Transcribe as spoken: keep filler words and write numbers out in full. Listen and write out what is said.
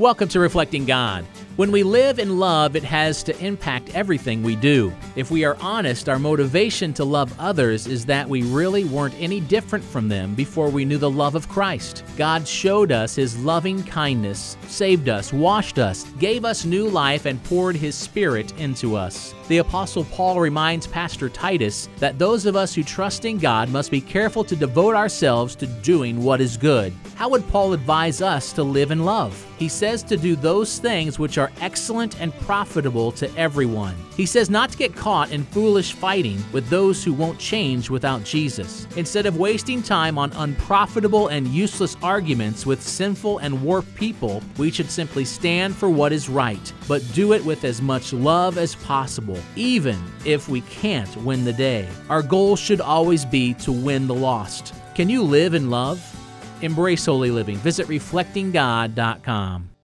Welcome to Reflecting God. When we live in love, it has to impact everything we do. If we are honest, our motivation to love others is that we really weren't any different from them before we knew the love of Christ. God showed us His loving kindness, saved us, washed us, gave us new life, and poured His Spirit into us. The Apostle Paul reminds Pastor Titus that those of us who trust in God must be careful to devote ourselves to doing what is good. How would Paul advise us to live in love? He says to do those things which are excellent and profitable to everyone. He says not to get caught in foolish fighting with those who won't change without Jesus. Instead of wasting time on unprofitable and useless arguments with sinful and warped people, we should simply stand for what is right, but do it with as much love as possible, even if we can't win the day. Our goal should always be to win the lost. Can you live in love? Embrace holy living. Visit reflecting god dot com.